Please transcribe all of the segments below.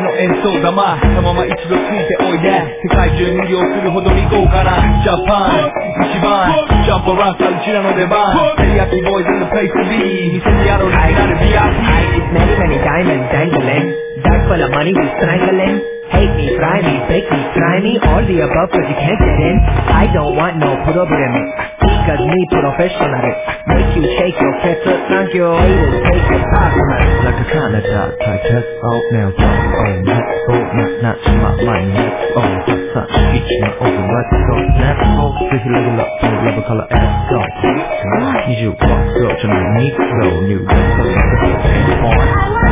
の演奏玉そのまま一度ついておいで世界中魅了するほどに豪華なジャパン一番ジャンプランサーうちらの出番テリヤキボーイズ in the place to be 見せてやろうになる VIP Many many diamonds dangling Dark full of money we strangling Hate me, fry me, fake me, try me All the above cause you can't get in I don't want no problem Because me professional Make you shake your fist Thank you, it will take your partner Like a Canada type test out now let's go not my mind let's go such each my over let's go let's go ぜひレベルアップのラブからlet's go 20ワットじゃないニックロニューレッドラブから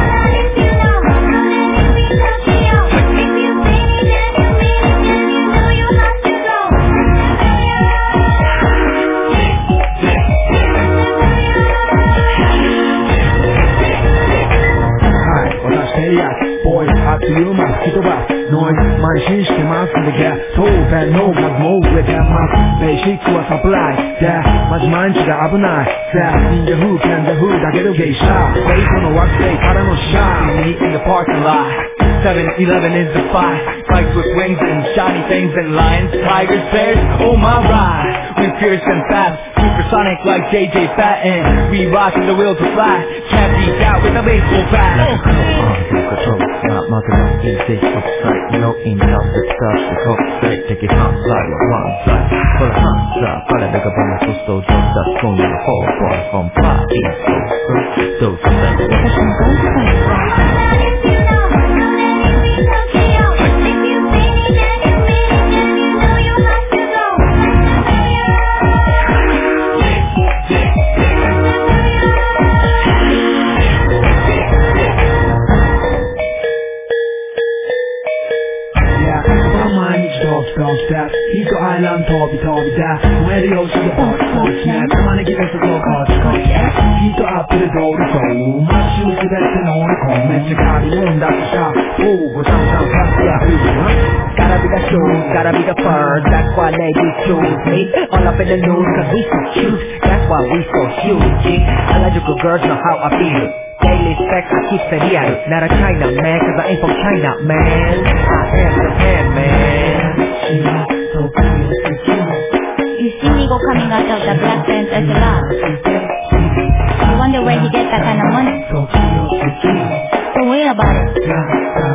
ボーイあっという間吹き飛ばすノイズ慢心してますんでゲッ当然の数も増えてますベーシックはサプライでマジ毎日が危ない忍者風剣で風だけど芸者ベイトの惑星からのシャイ Meet in the parking lot 7-Eleven is the fight Bikes with wings and shiny things and lions, tigers, bears, oh my ride We fierce and fast, supersonic like JJ Fatten We rock and the wheels will fly Can't beat out with a baseball bat Control, not market on easy upside No enough to stop the cold straight Take it hot side, one side For the hot side, para de que ponga sus dos That's going to the whole boy from party So Don't step ヒートアイランド飛び飛びだ燃えるよしでボイスね玉ねぎフェスローコーチコーチヒートアップで通りそうマッシュすべてのオリコンめっちゃ借りるんだとしたおうごさんさんさんやふう Gotta be the shoes, gotta be the fur That's why ladies choose me All up in the news cause we so cute That's why we so huge Allergical girls know how I feel Daily sex, I keep it real Not a China man, cause I ain't from China, man I am Japan, man You see me go coming out of the Black Pants as a lot You wonder where he get that kind of money Don't worry about it